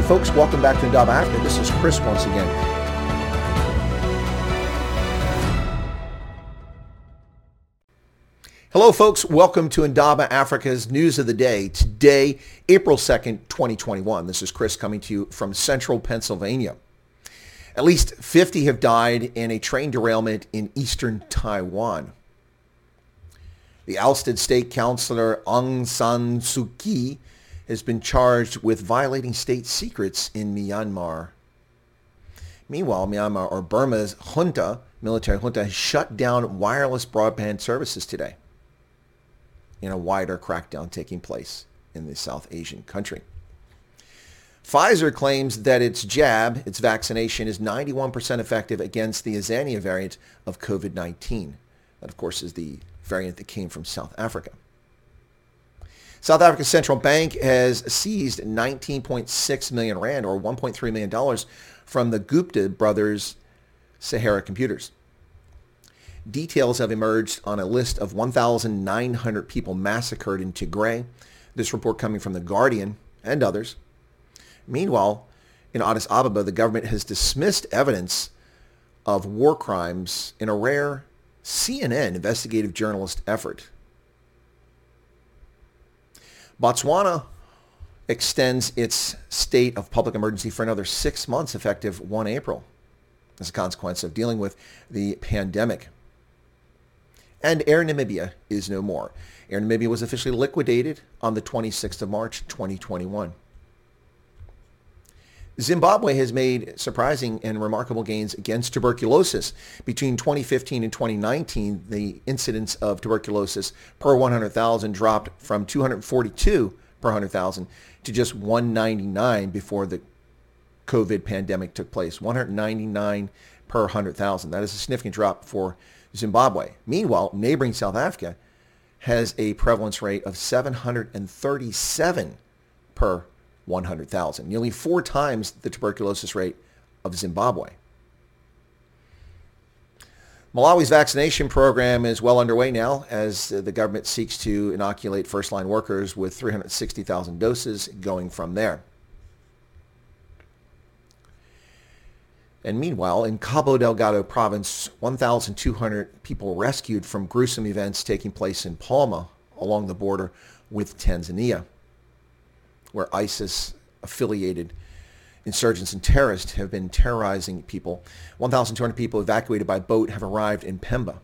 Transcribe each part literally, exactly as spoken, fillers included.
folks, welcome back to Indaba Africa. This is Chris once again. Hello folks, welcome to Indaba Africa's News of the Day. Today, April second, twenty twenty-one. This is Chris coming to you from central Pennsylvania. At least fifty have died in a train derailment in eastern Taiwan. The ousted state councilor Aung San Suu Kyi has been charged with violating state secrets in Myanmar. Meanwhile, Myanmar, or Burma's junta, military junta, has shut down wireless broadband services today in a wider crackdown taking place in the South Asian country. Pfizer claims that its jab, its vaccination, is ninety-one percent effective against the Azania variant of covid nineteen. That, of course, is the variant that came from South Africa. South Africa's central bank has seized nineteen point six million rand, or one point three million dollars, from the Gupta brothers' Sahara computers. Details have emerged on a list of one thousand nine hundred people massacred in Tigray. This report coming from The Guardian and others. Meanwhile, in Addis Ababa, the government has dismissed evidence of war crimes in a rare C N N investigative journalist effort. Botswana extends its state of public emergency for another six months effective the first of April as a consequence of dealing with the pandemic. And Air Namibia is no more. Air Namibia was officially liquidated on the twenty-sixth of March, twenty twenty-one. Zimbabwe has made surprising and remarkable gains against tuberculosis. Between twenty fifteen and twenty nineteen, the incidence of tuberculosis per one hundred thousand dropped from two hundred forty-two per one hundred thousand to just one hundred ninety-nine before the COVID pandemic took place. one hundred ninety-nine per one hundred thousand. That is a significant drop for Zimbabwe. Meanwhile, neighboring South Africa has a prevalence rate of seven hundred thirty-seven per one hundred thousand, nearly four times the tuberculosis rate of Zimbabwe. Malawi's vaccination program is well underway now as the government seeks to inoculate first-line workers with three hundred sixty thousand doses going from there. And meanwhile, in Cabo Delgado province, one thousand two hundred people rescued from gruesome events taking place in Palma along the border with Tanzania, where ISIS-affiliated insurgents and terrorists have been terrorizing people. one thousand two hundred people evacuated by boat have arrived in Pemba.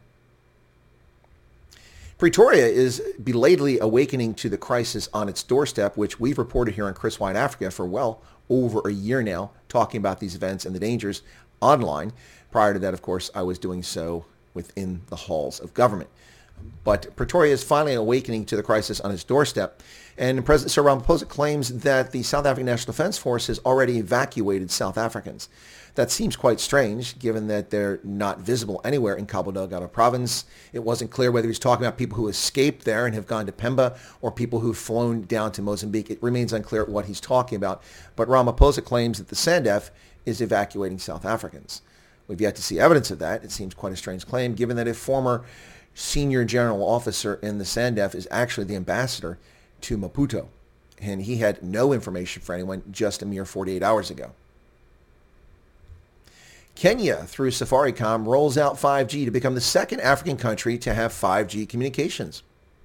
Pretoria is belatedly awakening to the crisis on its doorstep, which we've reported here on Chris Wide Africa for well over a year now, talking about these events and the dangers online. Prior to that, of course, I was doing so within the halls of government. But Pretoria is finally awakening to the crisis on its doorstep. And President Cyril Ramaphosa claims that the South African National Defense Force has already evacuated South Africans. That seems quite strange, given that they're not visible anywhere in Cabo Delgado province. It wasn't clear whether he's talking about people who escaped there and have gone to Pemba or people who've flown down to Mozambique. It remains unclear what he's talking about. But Ramaphosa claims that the SANDF is evacuating South Africans. We've yet to see evidence of that. It seems quite a strange claim, given that a former senior general officer in the SANDF is actually the ambassador to Maputo, and he had no information for anyone just a mere forty-eight hours ago. Kenya, through Safaricom, rolls out five G to become the second African country to have five G communications.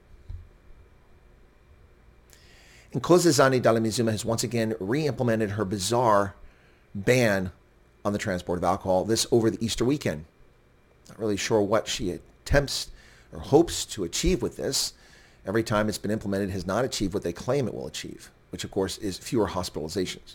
Nkosazana Dlamini-Zuma has once again re-implemented her bizarre ban on the transport of alcohol, this over the Easter weekend. Not really sure what she attempts or hopes to achieve with this. Every time it's been implemented, it has not achieved what they claim it will achieve, which of course is fewer hospitalizations.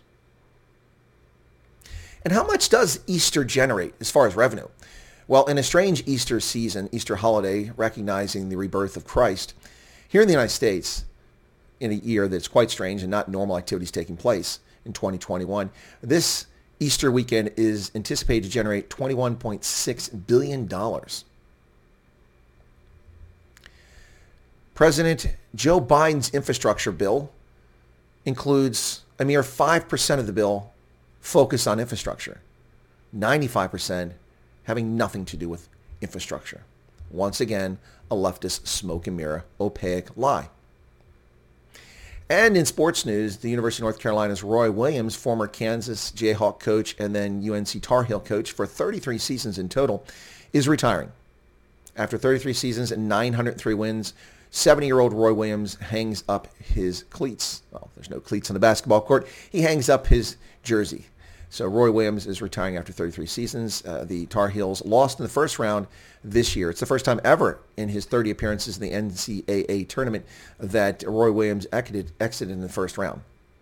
And how much does Easter generate as far as revenue? Well, in a strange Easter season, Easter holiday, recognizing the rebirth of Christ, here in the United States, in a year that's quite strange and not normal activities taking place in twenty twenty-one, this Easter weekend is anticipated to generate twenty-one point six billion dollars. President Joe Biden's infrastructure bill includes a mere five percent of the bill focused on infrastructure, ninety-five percent having nothing to do with infrastructure. Once again, a leftist smoke and mirror, opaque lie. And in sports news, the University of North Carolina's Roy Williams, former Kansas Jayhawk coach and then U N C Tar Heel coach for thirty-three seasons in total, is retiring. After thirty-three seasons and nine hundred three wins, seventy-year-old Roy Williams hangs up his cleats. Well, there's no cleats on the basketball court. He hangs up his jersey. So Roy Williams is retiring after thirty-three seasons. Uh, the Tar Heels lost in the first round this year. It's the first time ever in his thirty appearances in the N C double A tournament that Roy Williams exited, exited in the first round.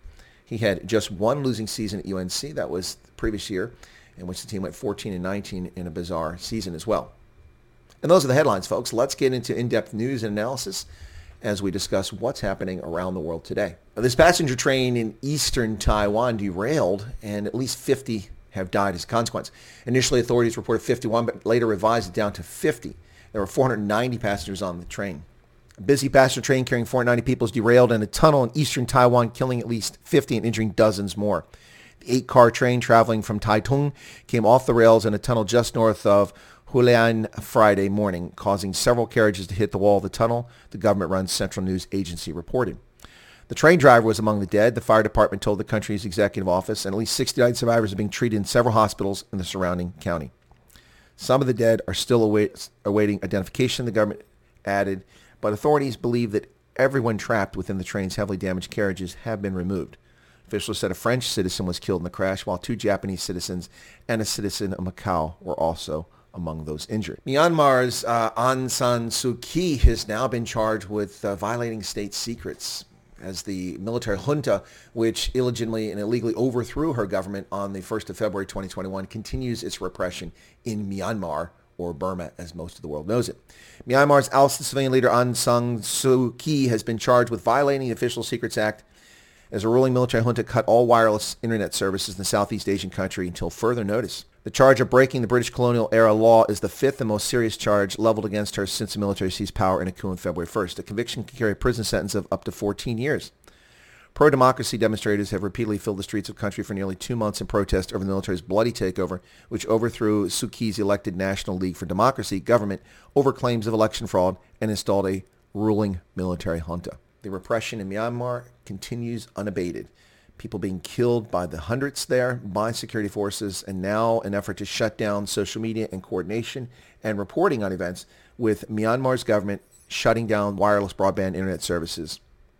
He had just one losing season at U N C. That was the previous year, in which the team went fourteen and nineteen in a bizarre season as well. And those are the headlines, folks. Let's get into in-depth news and analysis as we discuss what's happening around the world today. This passenger train in eastern Taiwan derailed, and at least fifty have died as a consequence. Initially, authorities reported fifty-one, but later revised it down to fifty. There were four hundred ninety passengers on the train. A busy passenger train carrying four hundred ninety people is derailed in a tunnel in eastern Taiwan, killing at least fifty and injuring dozens more. The eight-car train traveling from Taitung came off the rails in a tunnel just north of Hualien Friday morning, causing several carriages to hit the wall of the tunnel, the government-run Central News Agency reported. The train driver was among the dead, the fire department told the country's executive office, and at least sixty-nine survivors are being treated in several hospitals in the surrounding county. Some of the dead are still await, awaiting identification, the government added, but authorities believe that everyone trapped within the train's heavily damaged carriages have been removed. Officials said a French citizen was killed in the crash, while two Japanese citizens and a citizen of Macau were also among those injured. Myanmar's uh, Aung San Suu Kyi has now been charged with uh, violating state secrets as the military junta, which illegitimately and illegally overthrew her government on the first of February twenty twenty-one, continues its repression in Myanmar, or Burma as most of the world knows it. Myanmar's ousted civilian leader Aung San Suu Kyi has been charged with violating the Official Secrets Act as a ruling military junta cut all wireless internet services in the Southeast Asian country until further notice. The charge of breaking the British colonial-era law is the fifth and most serious charge leveled against her since the military seized power in a coup on February first. The conviction can carry a prison sentence of up to fourteen years. Pro-democracy demonstrators have repeatedly filled the streets of the country for nearly two months in protest over the military's bloody takeover, which overthrew Suu Kyi's elected National League for Democracy government over claims of election fraud and installed a ruling military junta. The repression in Myanmar continues unabated. People being killed by the hundreds there by security forces, and now an effort to shut down social media and coordination and reporting on events, with Myanmar's government shutting down wireless broadband internet services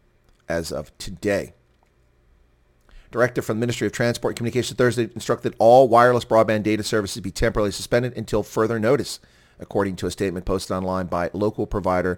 as of today. Director from the Ministry of Transport and Communications Thursday instructed all wireless broadband data services be temporarily suspended until further notice, according to a statement posted online by local provider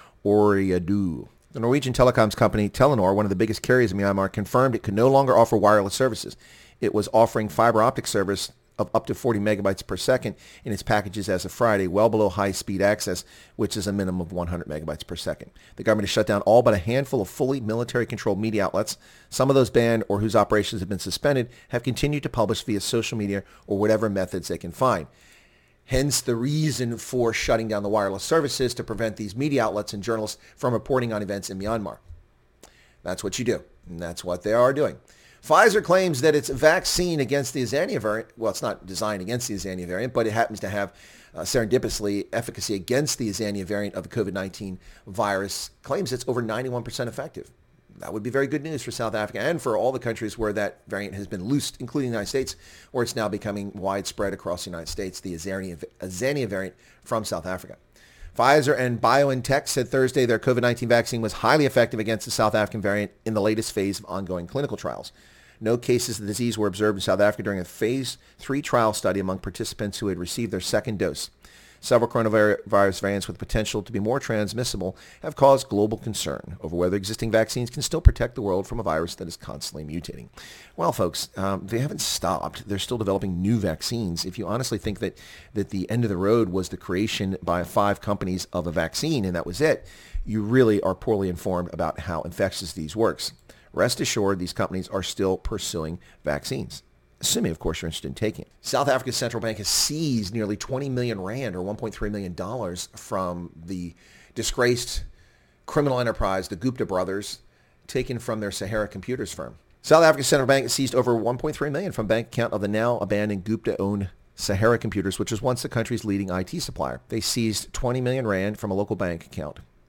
Ooredoo. The Norwegian telecoms company Telenor, one of the biggest carriers in Myanmar, confirmed it could no longer offer wireless services. It was offering fiber optic service of up to forty megabytes per second in its packages as of Friday, well below high-speed access, which is a minimum of one hundred megabytes per second. The government has shut down all but a handful of fully military-controlled media outlets. Some of those banned or whose operations have been suspended have continued to publish via social media or whatever methods they can find. Hence the reason for shutting down the wireless services, to prevent these media outlets and journalists from reporting on events in Myanmar. That's what you do, and that's what they are doing. Pfizer claims that its vaccine against the Azania variant, well, it's not designed against the Azania variant, but it happens to have uh, serendipitously efficacy against the Azania variant of the covid nineteen virus, claims it's over ninety-one percent effective. That would be very good news for South Africa and for all the countries where that variant has been loosed, including the United States, where it's now becoming widespread across the United States, the Azania, Azania variant from South Africa. Pfizer and BioNTech said Thursday their covid nineteen vaccine was highly effective against the South African variant in the latest phase of ongoing clinical trials. No cases of the disease were observed in South Africa during a phase three trial study among participants who had received their second dose. Several coronavirus variants with potential to be more transmissible have caused global concern over whether existing vaccines can still protect the world from a virus that is constantly mutating. Well, folks, um, they haven't stopped. They're still developing new vaccines. If you honestly think that, that the end of the road was the creation by five companies of a vaccine and that was it, you really are poorly informed about how infectious disease works. Rest assured, these companies are still pursuing vaccines, assuming, of course, you're interested in taking it. South Africa's central bank has seized nearly twenty million rand, or one point three million dollars, from the disgraced criminal enterprise, the Gupta brothers, taken from their Sahara Computers firm. South Africa's central bank has seized over one point three million dollars from bank account of the now abandoned Gupta-owned Sahara Computers, which was once the country's leading I T supplier. They seized twenty million rand from a local bank account.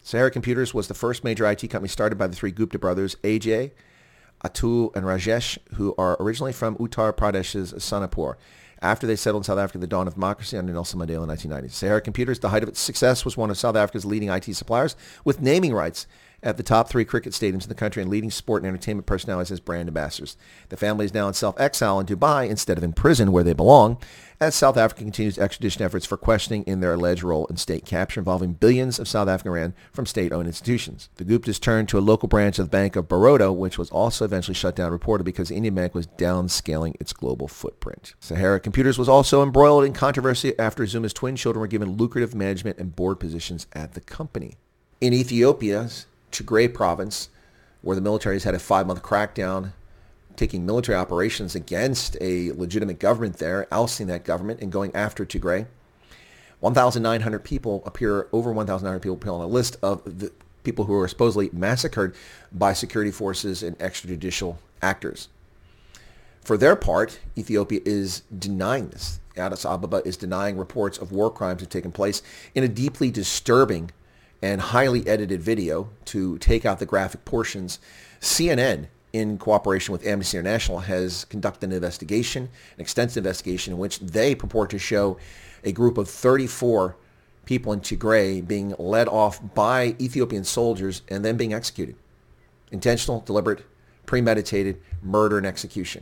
Sahara Computers was the first major I T company started by the three Gupta brothers, Ajay, Atul, and Rajesh, who are originally from Uttar Pradesh's Sonapur. After they settled in South Africa at the dawn of democracy under Nelson Mandela in nineteen ninety. Sahara Computers, the height of its success, was one of South Africa's leading I T suppliers, with naming rights at the top three cricket stadiums in the country and leading sport and entertainment personalities as brand ambassadors. The family is now in self-exile in Dubai instead of in prison where they belong, as South Africa continues extradition efforts for questioning in their alleged role in state capture involving billions of South African rand from state-owned institutions. The Guptas turned to a local branch of the Bank of Baroda, which was also eventually shut down, reported because the Indian bank was downscaling its global footprint. Sahara Computers was also embroiled in controversy after Zuma's twin children were given lucrative management and board positions at the company. In Ethiopia's Tigray province, where the military has had a five-month crackdown, taking military operations against a legitimate government there, ousting that government and going after Tigray. one thousand nine hundred people appear, over one thousand nine hundred people appear on a list of the people who were supposedly massacred by security forces and extrajudicial actors. For their part, Ethiopia is denying this. Addis Ababa is denying reports of war crimes have taken place in a deeply disturbing and highly edited video to take out the graphic portions. C N N, in cooperation with Amnesty International, has conducted an investigation, an extensive investigation, in which they purport to show a group of thirty-four people in Tigray being led off by Ethiopian soldiers and then being executed. Intentional, deliberate, premeditated murder and execution.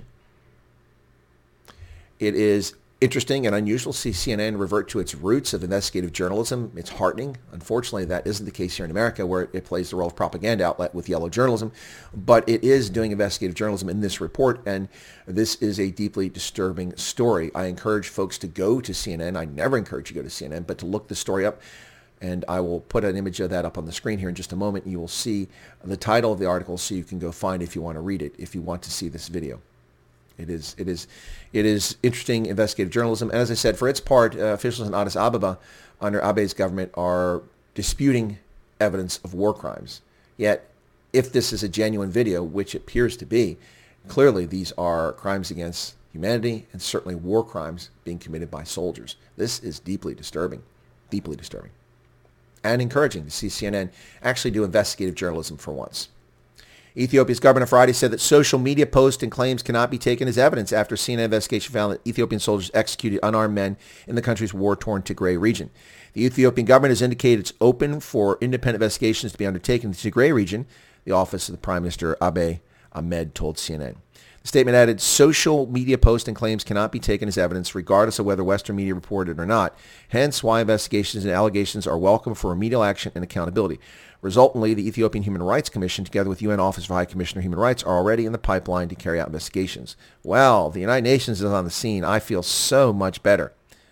It is interesting and unusual to see C N N revert to its roots of investigative journalism. It's heartening. Unfortunately, that isn't the case here in America, where it plays the role of propaganda outlet with yellow journalism. But it is doing investigative journalism in this report, and this is a deeply disturbing story. I encourage folks to go to C N N. I never encourage you to go to C N N, but to look the story up. And I will put an image of that up on the screen here in just a moment. You will see the title of the article, so you can go find it if you want to read it, if you want to see this video. It is, it is, it is interesting investigative journalism. And as I said, for its part, uh, officials in Addis Ababa under Abe's government are disputing evidence of war crimes. Yet, if this is a genuine video, which it appears to be, clearly these are crimes against humanity and certainly war crimes being committed by soldiers. This is deeply disturbing, deeply disturbing, and encouraging to see C N N actually do investigative journalism for once. Ethiopia's government on Friday said that social media posts and claims cannot be taken as evidence after C N N investigation found that Ethiopian soldiers executed unarmed men in the country's war-torn Tigray region. The Ethiopian government has indicated it's open for independent investigations to be undertaken in the Tigray region, the office of the Prime Minister Abiy Ahmed told C N N. The statement added, social media posts and claims cannot be taken as evidence regardless of whether Western media reported or not, hence why investigations and allegations are welcome for remedial action and accountability. Resultantly, the Ethiopian Human Rights Commission, together with U N Office for High Commissioner of Human Rights, are already in the pipeline to carry out investigations. Well, the United Nations is on the scene. I feel so much better.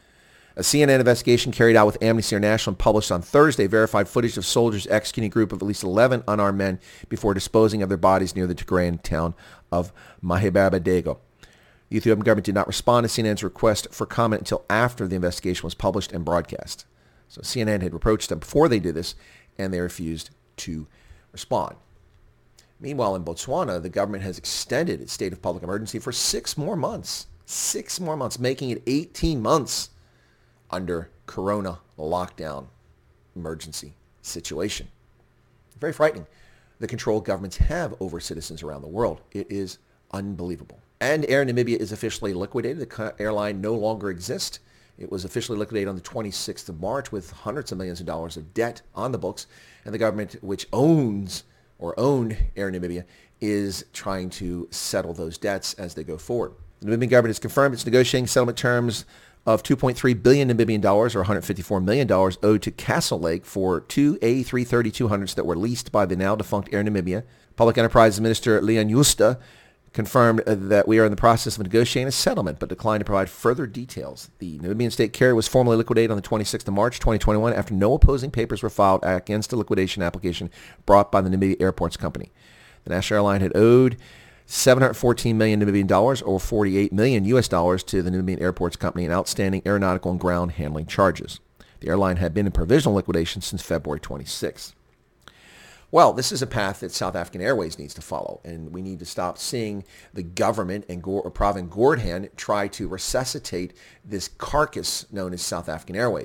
A C N N investigation carried out with Amnesty International and published on Thursday verified footage of soldiers executing a group of at least eleven unarmed men before disposing of their bodies near the Tigrayan town of Mahibabadego. The Ethiopian government did not respond to C N N's request for comment until after the investigation was published and broadcast. So C N N had approached them before they did this, and they refused to respond. Meanwhile, in Botswana, the government has extended its state of public emergency for six more months. Six more months, making it eighteen months under corona lockdown emergency situation. Very frightening. The control governments have over citizens around the world. It is unbelievable. And Air Namibia is officially liquidated. The airline no longer exists. It was officially liquidated on the twenty-sixth of March with hundreds of millions of dollars of debt on the books. And the government, which owns or owned Air Namibia, is trying to settle those debts as they go forward. The Namibian government has confirmed its negotiating settlement terms of two point three billion Namibian dollars or one hundred fifty-four million dollars owed to Castle Lake for two A three thirty-two hundreds that were leased by the now defunct Air Namibia. Public Enterprise Minister Leon Justa confirmed that we are in the process of negotiating a settlement, but declined to provide further details. The Namibian state carrier was formally liquidated on the twenty-sixth of March, twenty twenty-one, after no opposing papers were filed against the liquidation application brought by the Namibia Airports Company. The national airline had owed seven hundred fourteen million Namibian dollars or forty-eight million U S dollars to the Namibian Airports Company in outstanding aeronautical and ground handling charges. The airline had been in provisional liquidation since February twenty-sixth. Well, this is a path that South African Airways needs to follow, and we need to stop seeing the government and Pravin Gordhan try to resuscitate this carcass known as South African Airways.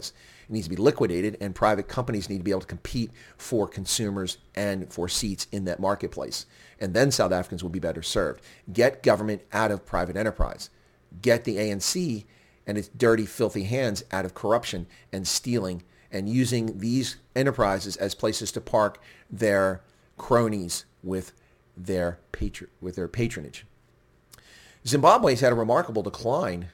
It needs to be liquidated, and private companies need to be able to compete for consumers and for seats in that marketplace. And then South Africans will be better served. Get government out of private enterprise. Get the A N C and its dirty, filthy hands out of corruption and stealing and using these enterprises as places to park their cronies with their patron, with their patronage. Zimbabwe's had a remarkable decline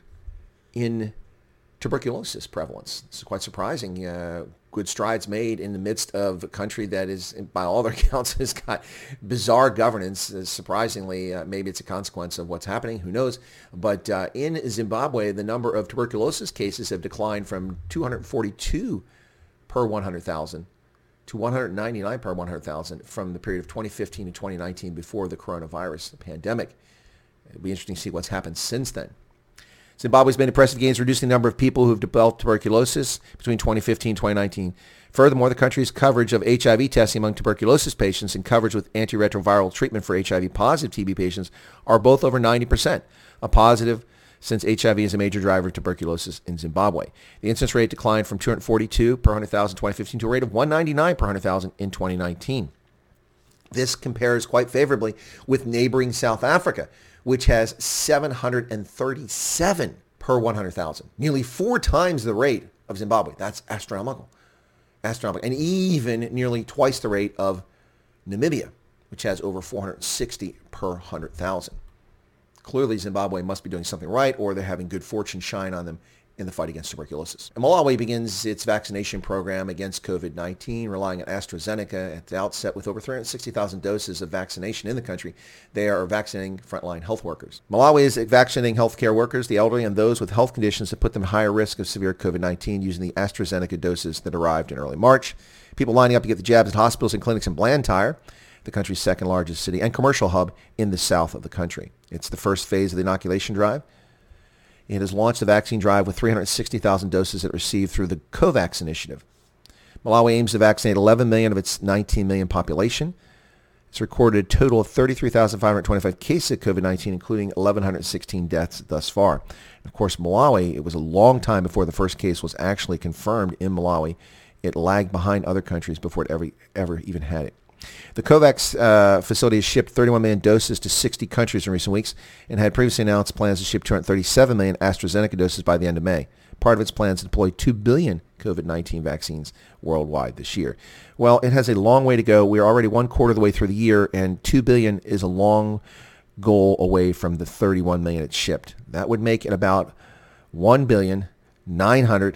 in tuberculosis prevalence. It's quite surprising. Uh, good strides made in the midst of a country that is, by all their accounts, has got bizarre governance. Uh, surprisingly, uh, maybe it's a consequence of what's happening. Who knows? But uh, in Zimbabwe, the number of tuberculosis cases have declined from two hundred forty-two per one hundred thousand to one hundred ninety-nine per one hundred thousand from the period of twenty fifteen to twenty nineteen before the coronavirus pandemic. It'll be interesting to see what's happened since then. Zimbabwe's made impressive gains reducing the number of people who've developed tuberculosis between twenty fifteen and twenty nineteen. Furthermore, the country's coverage of H I V testing among tuberculosis patients and coverage with antiretroviral treatment for H I V-positive T B patients are both over ninety percent, a positive since H I V is a major driver of tuberculosis in Zimbabwe. The incidence rate declined from two hundred forty-two per one hundred thousand in twenty fifteen to a rate of one hundred ninety-nine per one hundred thousand in twenty nineteen. This compares quite favorably with neighboring South Africa, which has seven hundred thirty-seven per one hundred thousand, nearly four times the rate of Zimbabwe. That's astronomical. Astronomical. And even nearly twice the rate of Namibia, which has over four hundred sixty per one hundred thousand. Clearly, Zimbabwe must be doing something right, or they're having good fortune shine on them in the fight against tuberculosis. And Malawi begins its vaccination program against covid nineteen, relying on AstraZeneca at the outset with over three hundred sixty thousand doses of vaccination in the country. They are vaccinating frontline health workers. Malawi is vaccinating healthcare workers, the elderly, and those with health conditions that put them at higher risk of severe covid nineteen using the AstraZeneca doses that arrived in early March. People lining up to get the jabs at hospitals and clinics in Blantyre, the country's second largest city and commercial hub in the south of the country. It's the first phase of the inoculation drive. It has launched the vaccine drive with three hundred sixty thousand doses it received through the COVAX initiative. Malawi aims to vaccinate eleven million of its nineteen million population. It's recorded a total of thirty-three thousand five hundred twenty-five cases of covid nineteen, including one thousand one hundred sixteen deaths thus far. Of course, Malawi, it was a long time before the first case was actually confirmed in Malawi. It lagged behind other countries before it ever, ever even had it. The COVAX uh, facility has shipped thirty-one million doses to sixty countries in recent weeks and had previously announced plans to ship two hundred thirty-seven million AstraZeneca doses by the end of May. Part of its plans to deploy two billion covid nineteen vaccines worldwide this year. Well, it has a long way to go. We are already one quarter of the way through the year, and two billion is a long goal away from the thirty-one million it's shipped. That would make it about one billion nine hundred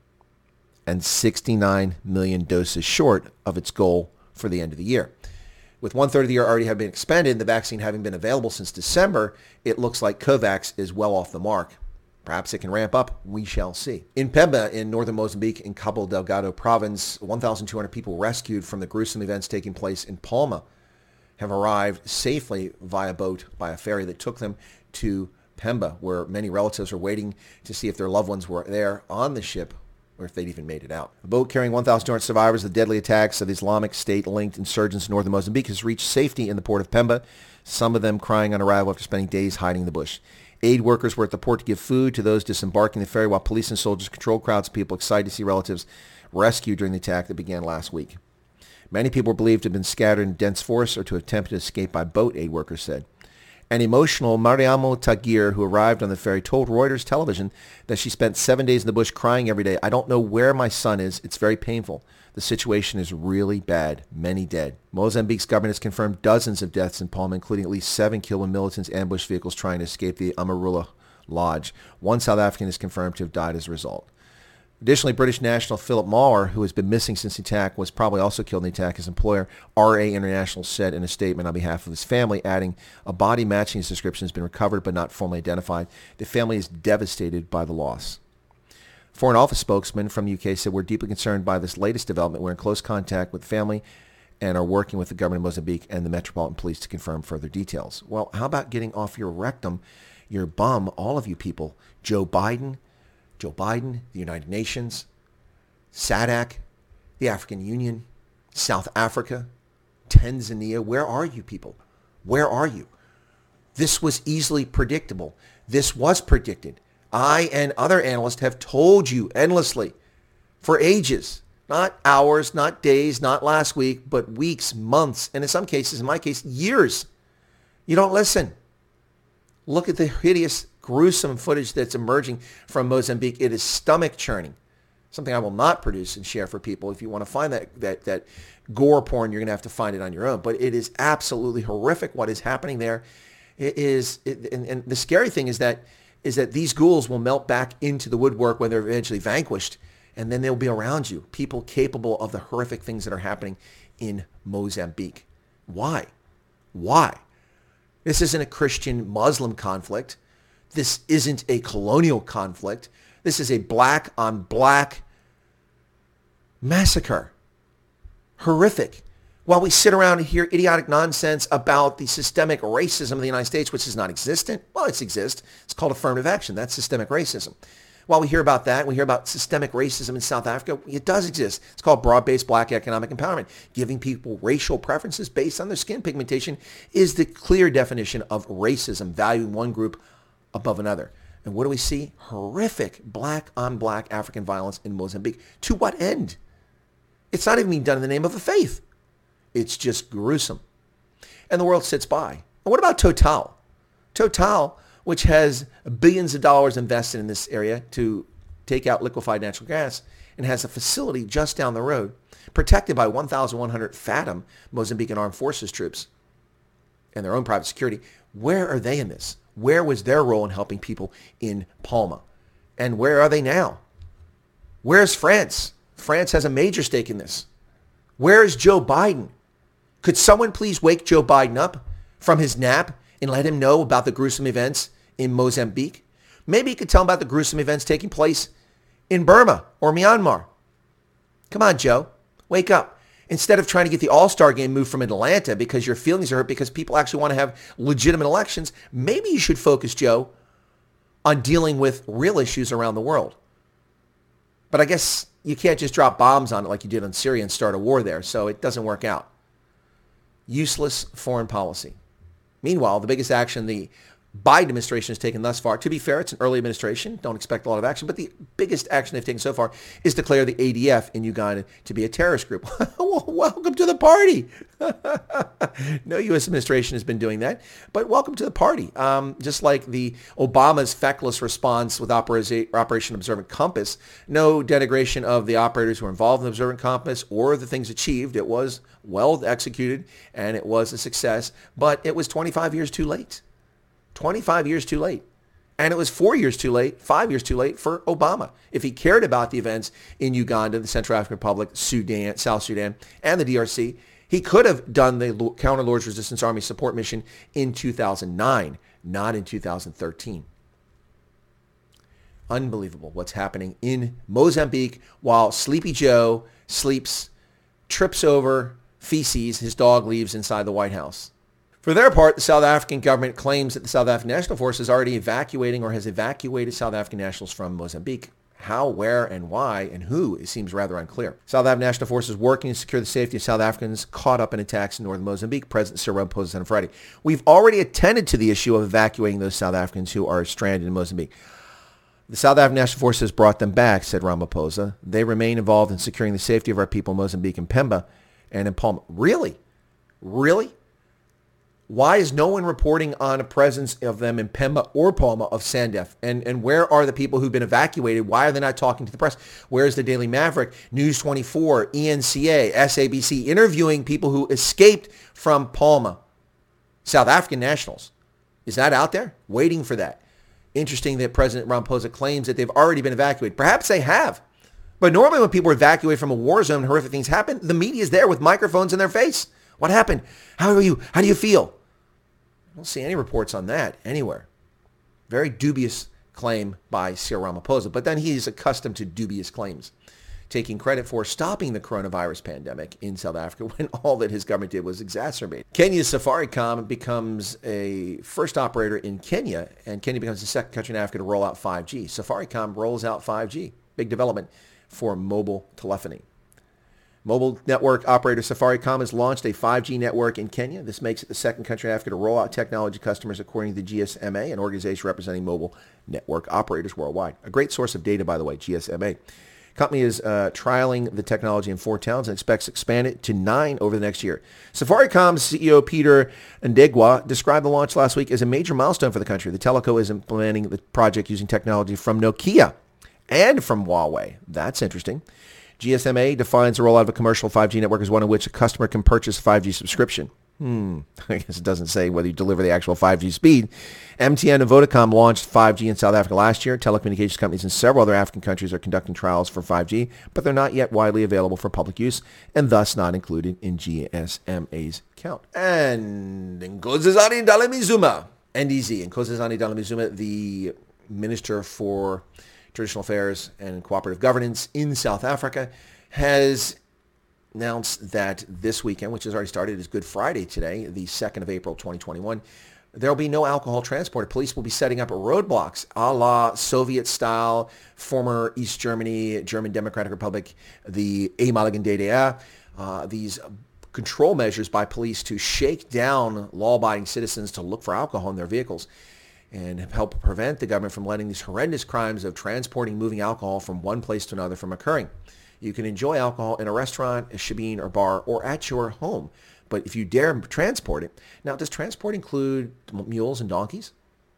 sixty-nine million doses short of its goal for the end of the year. With one-third of the year already have been expended, the vaccine having been available since December, it looks like COVAX is well off the mark. Perhaps it can ramp up. We shall see. In Pemba, in northern Mozambique, in Cabo Delgado province, one thousand two hundred people rescued from the gruesome events taking place in Palma have arrived safely via boat by a ferry that took them to Pemba, where many relatives are waiting to see if their loved ones were there on the ship or if they'd even made it out. A boat carrying one thousand two hundred survivors of the deadly attacks of the Islamic State-linked insurgents in northern Mozambique has reached safety in the port of Pemba, some of them crying on arrival after spending days hiding in the bush. Aid workers were at the port to give food to those disembarking the ferry, while police and soldiers controlled crowds of people excited to see relatives rescued during the attack that began last week. Many people were believed to have been scattered in dense forests or to attempt to escape by boat, aid workers said. An emotional Mariamo Tagir, who arrived on the ferry, told Reuters television that she spent seven days in the bush crying every day. "I don't know where my son is. It's very painful. The situation is really bad. Many dead." Mozambique's government has confirmed dozens of deaths in Palma, including at least seven killed when militants ambushed vehicles trying to escape the Amarula Lodge. One South African is confirmed to have died as a result. Additionally, British national Philip Maurer, who has been missing since the attack, was probably also killed in the attack. His employer, R A International, said in a statement on behalf of his family, adding, "A body matching his description has been recovered but not formally identified. The family is devastated by the loss." Foreign Office spokesman from the U K said, "We're deeply concerned by this latest development. We're in close contact with the family and are working with the government of Mozambique and the Metropolitan Police to confirm further details." Well, how about getting off your rectum, your bum, all of you people? Joe Biden, Joe Biden, the United Nations, S A D C, the African Union, South Africa, Tanzania. Where are you people? Where are you? This was easily predictable. This was predicted. I and other analysts have told you endlessly for ages. Not hours, not days, not last week, but weeks, months, and in some cases, in my case, years. You don't listen. Look at the hideous, gruesome footage that's emerging from Mozambique. It is stomach churning. Something I will not produce and share for people. If you want to find that that that gore porn, you're going to have to find it on your own. But it is absolutely horrific what is happening there. It is, it, and, and the scary thing is that is that these ghouls will melt back into the woodwork when they're eventually vanquished. And then they'll be around you, people capable of the horrific things that are happening in Mozambique. Why? Why? This isn't a Christian-Muslim conflict. This isn't a colonial conflict. This is a black-on-black massacre. Horrific. While we sit around and hear idiotic nonsense about the systemic racism of the United States, which is not existent, well, it exists. It's called affirmative action. That's systemic racism. While we hear about that, we hear about systemic racism in South Africa. It does exist. It's called broad-based black economic empowerment. Giving people racial preferences based on their skin pigmentation is the clear definition of racism, valuing one group above another. And what do we see? Horrific black-on-black African violence in Mozambique. To what end? It's not even being done in the name of a faith. It's just gruesome. And the world sits by. And what about Total? Total, which has billions of dollars invested in this area to take out liquefied natural gas and has a facility just down the road protected by one thousand one hundred FATM, Mozambican Armed Forces troops, and their own private security. Where are they in this? Where was their role in helping people in Palma? And where are they now? Where's France? France has a major stake in this. Where is Joe Biden? Could someone please wake Joe Biden up from his nap and let him know about the gruesome events in Mozambique? Maybe he could tell him about the gruesome events taking place in Burma or Myanmar. Come on, Joe. Wake up. Instead of trying to get the All-Star game moved from Atlanta because your feelings are hurt because people actually want to have legitimate elections, maybe you should focus, Joe, on dealing with real issues around the world. But I guess you can't just drop bombs on it like you did on Syria and start a war there, so it doesn't work out. Useless foreign policy. Meanwhile, the biggest action the Biden administration has taken thus far, to be fair, it's an early administration, don't expect a lot of action, but the biggest action they've taken so far is declare the A D F in Uganda to be a terrorist group. Well, welcome to the party. No U S administration has been doing that, but welcome to the party. Um, just like the Obama's feckless response with Operation Observant Compass, no denigration of the operators who were involved in the Observant Compass or the things achieved. It was well executed and it was a success, but it was twenty-five years too late. twenty-five years too late. And it was four years too late, five years too late for Obama. If he cared about the events in Uganda, the Central African Republic, Sudan, South Sudan, and the D R C, he could have done the Counter Lord's Resistance Army support mission in two thousand nine, not in two thousand thirteen. Unbelievable what's happening in Mozambique while Sleepy Joe sleeps, trips over feces his dog leaves inside the White House. For their part, the South African government claims that the South African National Force is already evacuating or has evacuated South African nationals from Mozambique. How, where, and why, and who, it seems rather unclear. South African National Force is working to secure the safety of South Africans caught up in attacks in northern Mozambique, President Cyril Ramaphosa said on Friday. We've already attended to the issue of evacuating those South Africans who are stranded in Mozambique. The South African National Force has brought them back, said Ramaphosa. They remain involved in securing the safety of our people in Mozambique and Pemba and in Palma. Really? Really? Why is no one reporting on a presence of them in Pemba or Palma of SANDF? And and where are the people who've been evacuated? Why are they not talking to the press? Where's the Daily Maverick, News twenty-four, E N C A, S A B C, interviewing people who escaped from Palma? South African nationals. Is that out there? Waiting for that. Interesting that President Ramaphosa claims that they've already been evacuated. Perhaps they have. But normally when people are evacuated from a war zone and horrific things happen, the media is there with microphones in their face. What happened? How are you? How do you feel? I don't see any reports on that anywhere. Very dubious claim by Cyril Ramaphosa, but then he's accustomed to dubious claims, taking credit for stopping the coronavirus pandemic in South Africa when all that his government did was exacerbate. Kenya's Safaricom becomes a first operator in Kenya, and Kenya becomes the second country in Africa to roll out five G. Safaricom rolls out five G. Big development for mobile telephony. Mobile network operator Safaricom has launched a five G network in Kenya. This makes it the second country in Africa to roll out technology customers according to the G S M A, an organization representing mobile network operators worldwide. A great source of data, by the way, G S M A. company is uh, trialing the technology in four towns and expects to expand it to nine over the next year. Safaricom's C E O Peter Ndegwa described the launch last week as a major milestone for the country. The telco is implementing the project using technology from Nokia and from Huawei. That's interesting. G S M A defines the rollout of a commercial five G network as one in which a customer can purchase a five G subscription. Hmm, I guess it doesn't say whether you deliver the actual five G speed. M T N and Vodacom launched five G in South Africa last year. Telecommunications companies in several other African countries are conducting trials for five G, but they're not yet widely available for public use and thus not included in G S M A's count. And Nkosazana Dlamini-Zuma, N D Z, Nkosazana Dlamini-Zuma, the Minister for Traditional Affairs and Cooperative Governance in South Africa, has announced that this weekend, which has already started, is Good Friday today, the second of April, twenty twenty-one, there will be no alcohol transported. Police will be setting up roadblocks a la Soviet style, former East Germany, German Democratic Republic, the ehemaligen D D R, uh, these control measures by police to shake down law-abiding citizens to look for alcohol in their vehicles and help prevent the government from letting these horrendous crimes of transporting, moving alcohol from one place to another from occurring. You can enjoy alcohol in a restaurant, a shebeen, or bar, or at your home. But if you dare transport it, now does transport include mules and donkeys?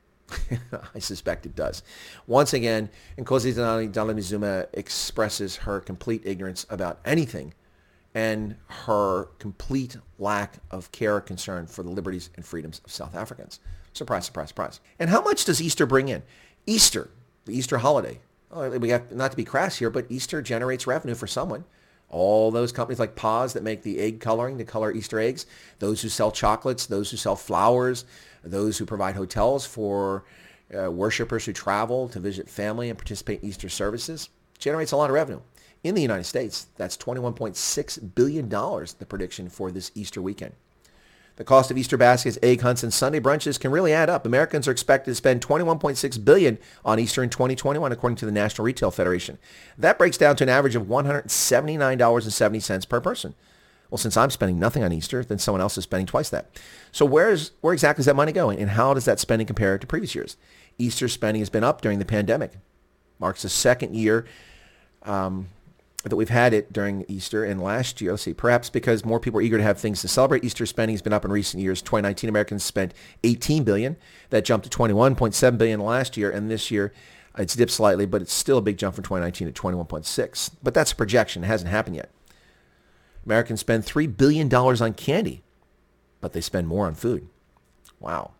I suspect it does. Once again, Nkosazana Dlamini-Zuma expresses her complete ignorance about anything and her complete lack of care or concern for the liberties and freedoms of South Africans. Surprise, surprise, surprise. And how much does Easter bring in? Easter, the Easter holiday. Oh, we have not to be crass here, but Easter generates revenue for someone. All those companies like Paz that make the egg coloring to color Easter eggs, those who sell chocolates, those who sell flowers, those who provide hotels for uh, worshipers who travel to visit family and participate in Easter services, generates a lot of revenue. In the United States, that's twenty-one point six billion dollars, the prediction for this Easter weekend. The cost of Easter baskets, egg hunts, and Sunday brunches can really add up. Americans are expected to spend twenty-one point six billion dollars on Easter in twenty twenty-one, according to the National Retail Federation. That breaks down to an average of one hundred seventy-nine dollars and seventy cents per person. Well, since I'm spending nothing on Easter, then someone else is spending twice that. So where's, where exactly is that money going, and how does that spending compare to previous years? Easter spending has been up during the pandemic. Marks the second year um, that we've had it during Easter, and last year, let's see, perhaps because more people are eager to have things to celebrate, Easter spending has been up in recent years. twenty nineteen, Americans spent eighteen billion dollars. That jumped to twenty-one point seven billion dollars last year, and this year it's dipped slightly, but it's still a big jump from twenty nineteen to twenty-one point six. But that's a projection. It hasn't happened yet. Americans spend three billion dollars on candy, but they spend more on food. Wow.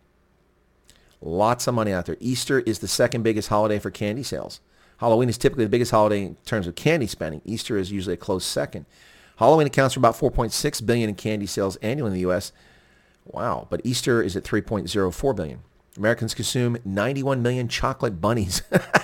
Lots of money out there. Easter is the second biggest holiday for candy sales. Halloween is typically the biggest holiday in terms of candy spending. Easter is usually a close second. Halloween accounts for about four point six billion dollars in candy sales annually in the U S. Wow, but Easter is at three point zero four billion dollars. Americans consume ninety-one million chocolate bunnies.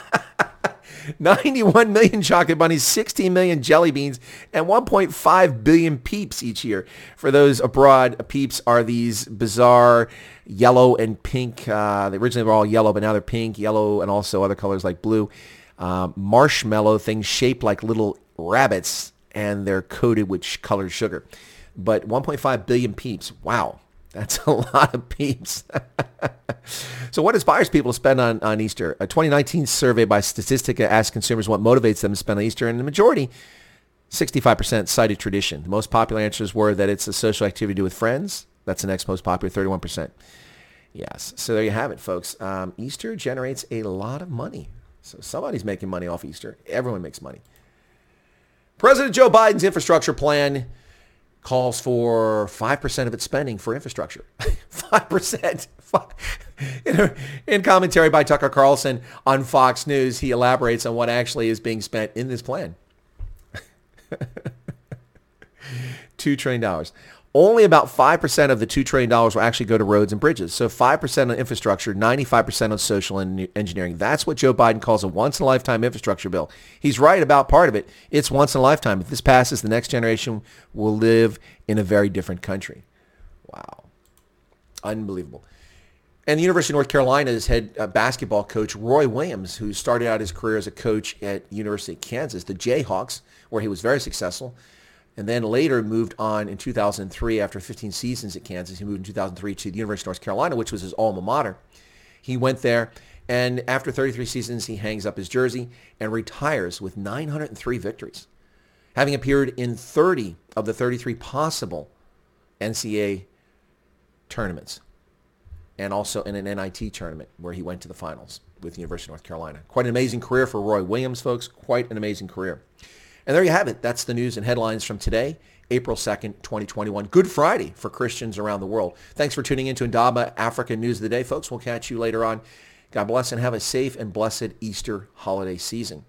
ninety-one million chocolate bunnies, sixteen million jelly beans, and one point five billion peeps each year. For those abroad, peeps are these bizarre yellow and pink. Uh, they originally were all yellow, but now they're pink, yellow, and also other colors like blue. Uh, marshmallow things shaped like little rabbits, and they're coated with sh- colored sugar. But one point five billion peeps. Wow. That's a lot of peeps. So what inspires people to spend on, on Easter? A twenty nineteen survey by Statistica asked consumers what motivates them to spend on Easter, and the majority, sixty-five percent, cited tradition. The most popular answers were that it's a social activity to do with friends. That's the next most popular, thirty-one percent. Yes. So there you have it, folks. Um, Easter generates a lot of money. So somebody's making money off Easter. Everyone makes money. President Joe Biden's infrastructure plan calls for five percent of its spending for infrastructure. five percent. In, a, in commentary by Tucker Carlson on Fox News, he elaborates on what actually is being spent in this plan. two trillion dollars. Only about five percent of the two trillion dollars will actually go to roads and bridges. So five percent on infrastructure, ninety-five percent on social en- engineering. That's what Joe Biden calls a once-in-a-lifetime infrastructure bill. He's right about part of it. It's once in a lifetime. If this passes, the next generation will live in a very different country. Wow. Unbelievable. And the University of North Carolina's head uh, basketball coach, Roy Williams, who started out his career as a coach at University of Kansas, the Jayhawks, where he was very successful, and then later moved on in two thousand three after fifteen seasons at Kansas. He moved in two thousand three to the University of North Carolina, which was his alma mater. He went there And after thirty-three seasons, he hangs up his jersey and retires with nine hundred three victories, having appeared in thirty of the thirty-three possible N C double A tournaments, and also in an N I T tournament where he went to the finals with the University of North Carolina. Quite an amazing career for Roy Williams, folks. Quite an amazing career. And there you have it. That's the news and headlines from today, April second, twenty twenty-one. Good Friday for Christians around the world. Thanks for tuning in to Indaba Africa News of the Day, folks. We'll catch you later on. God bless and have a safe and blessed Easter holiday season.